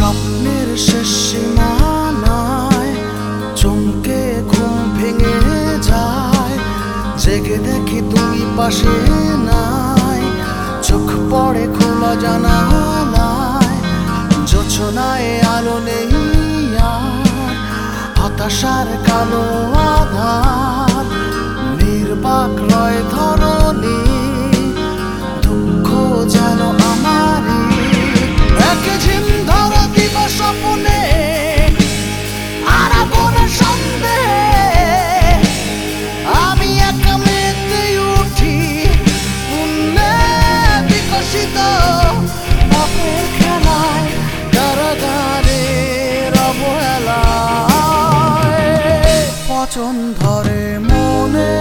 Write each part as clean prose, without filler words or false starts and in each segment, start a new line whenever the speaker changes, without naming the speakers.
স্বপ্নের শেষ সীমানায় চমকে ঘুম ভেঙে যায়, জেগে দেখি তুমি পাশে নাই। চোখ পড়ে খোলা জানালায়, জোছনায় আলো নেই আর, হতাশার কালো আধার নির্বাক রয় ধরণী। দুঃখ যেন আমারই এক ঝিম ধরা দিবা স্বপ্নে, আর মনে সন্দেহে আমি একা মেতে উঠি পুণ্যে বিকশিত পাপের খেলায়, কারাগারের অবহেলায়। পচন ধরে মনে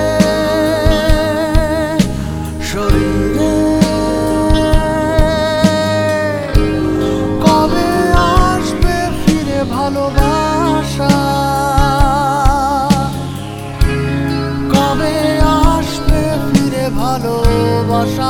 শরীরে, কবে আসবে ফিরে ভালোবাসা, কবে আসবে ফিরে ভালোবাসা।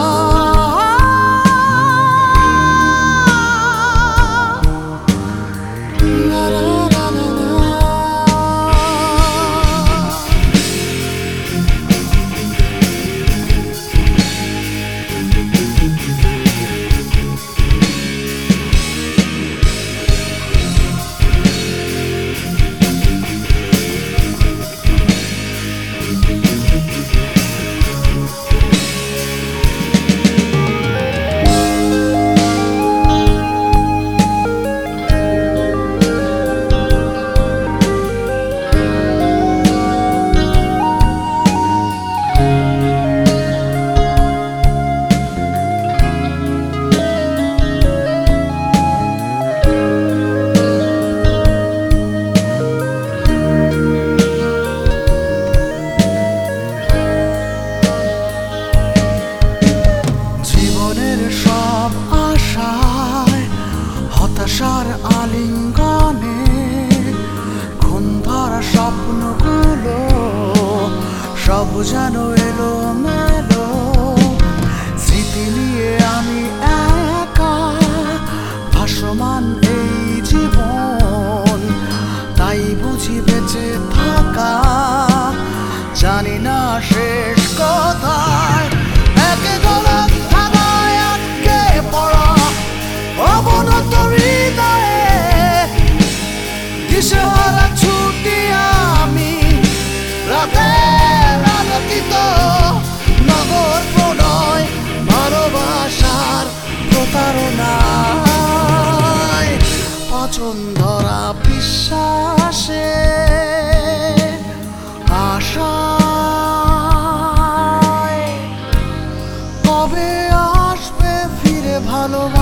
সব আশায় হতাশার আলিঙ্গনে, ঘুম ধরা স্বপ্নগুলো সব যেন এলো মেলো। স্মৃতি নিয়ে আমি একা ভাসমান এই জীবন, তাই বুঝি বেঁচে থাকা জানি না শেষ কোথায়। একে গলা অবনত হৃদয়ে দিশেহারা ছুটি আমি, রাতে আলোকিত নগর প্রণয় ভালোবাসার প্রতারণায়। পচন ধরা বিশ্বাসে আশায়, কবে আসবে ফিরে ভালোবাসা।